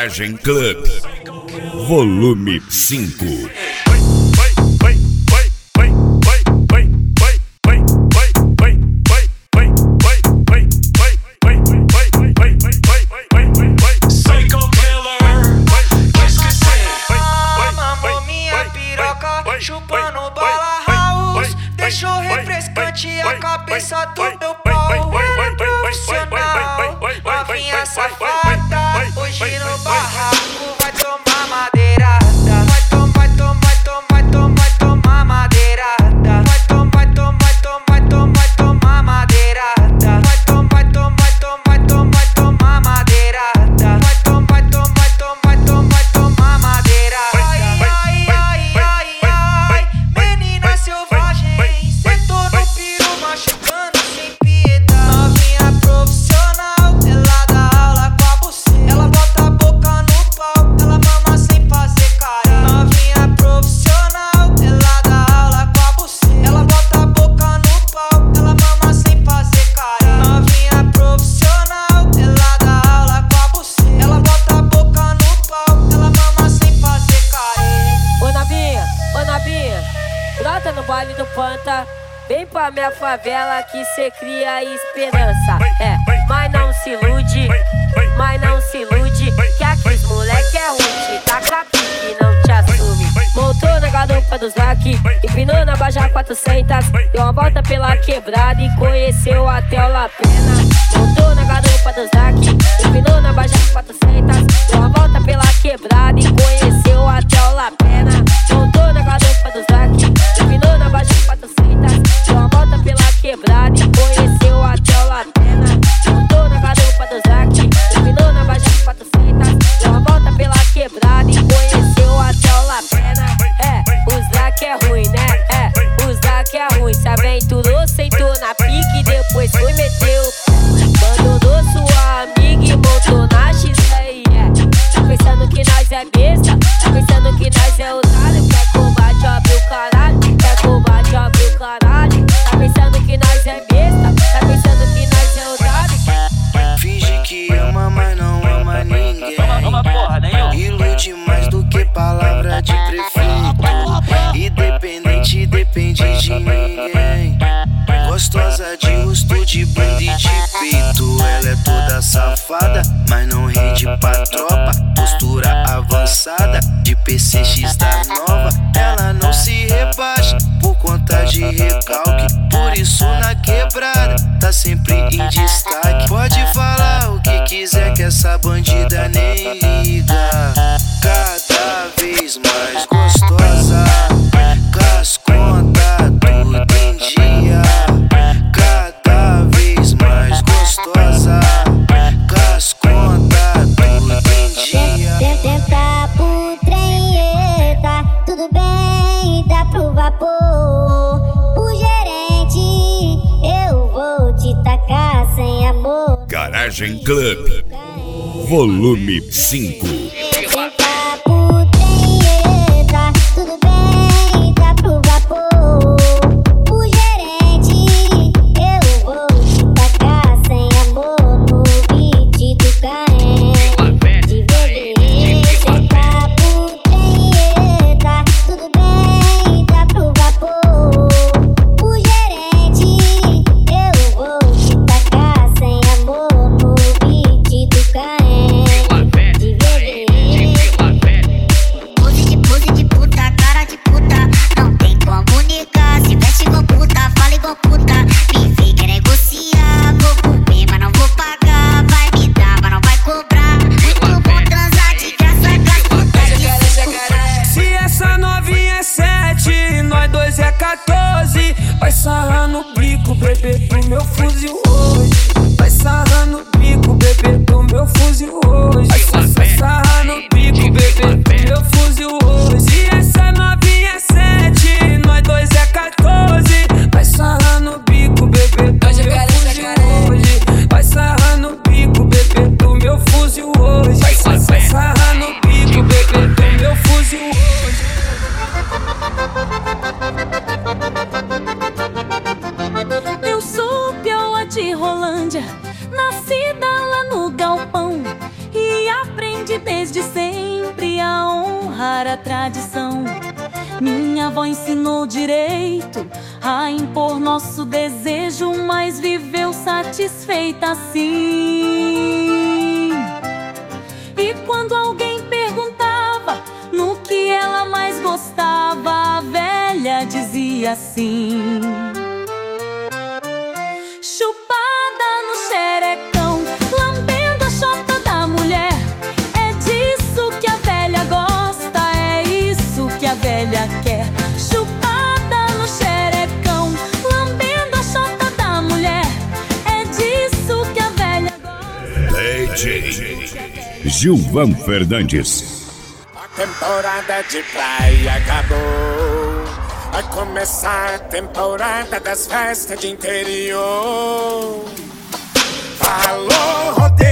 Garagem Club, volume 5. Chupando bala house, deixou refrescante a cabeça do meu pau. Era profissional, novinha safada. Hoje no barraco vai tomar madeirada. Vai tomar madeirada. Vai tomar madeirada. Vai tomar madeirada. Vai tomar madeirada. Menina selvagem, sentou no piru machucando sem piedade. Novinha profissional, ela dá aula com a buceta. Ela bota a boca no pau, ela mama sem fazer carinho. Novinha profissional, ela dá aula com a buceta. Ela bota a boca no pau, ela mama sem fazer carinho. Novinha profissional, ela dá aula com a buceta. Ela bota a boca no pau, ela mama sem fazer carinho. Ô Nabinha, brota no baile do Panta. Vem pra minha favela que cê cria esperança. Mas não se ilude, que aqui os moleque é ruim. Te taca pique, não te assume. Montou na garupa dos lac, empinou na Baja 400. Deu uma volta pela quebrada e conheceu até o La Pena. Montou na garupa dos lac, empinou na Baja 400. Deu uma volta pela quebrada e conheceu até o La Pena. Montou na garupa dos lac, empinou na Baja 400. Deu uma volta pela quebrada e conheceu até o La Pena. Montou na garupa dos lac, empinou na Baja 400. Deu uma volta pela quebrada e conheceu até o La Pena. Os lac é ruim, né? Os lac é ruim. Se aventurou, sentou na pique e depois foi meteu. Abandonou sua amiga e montou na X-Ray. Tá pensando que nós é besta? Tá pensando que nós é otário? Quer combate, abre o caralho. Quer combate, abre o caralho. Tá pensando que nós é besta? Tá pensando que nós é otário? Finge que ama, mas não ama ninguém. Ilude mais do que palavra de prefeito. Independente, depende de ninguém. Gostosa de rosto, de bunda e de peito. Ela é toda safada, mas não rende pra tropa. Postura avançada, de PCX da nova. Ela não se rebaixa por conta de recalque. Por isso na quebrada tá sempre em destaque. Pode falar o que quiser que essa bandida nem liga. Cada vez mais gostosa, casconta tudo em dia. Cada vez mais gostosa, casconta tudo em dia. Tenta pro trem, tá tudo bem, dá pro vapor. O gerente, eu vou te tacar sem amor. Garagem Club, volume 5. Tenta pro trem, tá tudo bem, dá pro vapor. O gerente, eu vou te tacar sem amor no beat do Caen. De bebê, tenta pro trem, tá tudo bem, dá pro vapor. O gerente, eu vou te tacar sem amor no beat do Caen. De bebê. Pose de puta, cara de puta. Não tem como negar. Se veste igual puta, fala igual puta. Me vem quer negociar. Vou comer, mas não vou pagar. Vai me dar, mas não vai cobrar. Muito bom transar de graça com as putas de suco. Se essa novinha é 7, nós dois é 14. Vai sarrar no bico, bebê, do meu fuzil hoje. Vai sarrar no bico, bebê, do meu fuzil hoje. Vai sarrar no bico, bebê, do meu fuzil hoje. Se essa novinha é 7, nós dois é 14. Vai sarrar no bico, bebê, do meu fuzil hoje. Vai sarrar no bico, bebê, do meu fuzil hoje. Vai sarrar no bico, bebê, do meu fuzil hoje. Eu sou pioa de desde sempre a honrar a tradição. Minha avó ensinou direito a impor nosso desejo, mas viveu satisfeita assim. E quando alguém perguntava no que ela mais gostava, a velha dizia assim: chupada no xerecão, lambendo a chota da mulher. É disso que a velha gosta, é isso que a velha quer. Chupada no xerecão, lambendo a chota da mulher. É disso que a velha gosta. DJ Gilvan Fernandes. A temporada de praia acabou. Vai começar a temporada das festas de interior. Falou, rodeio.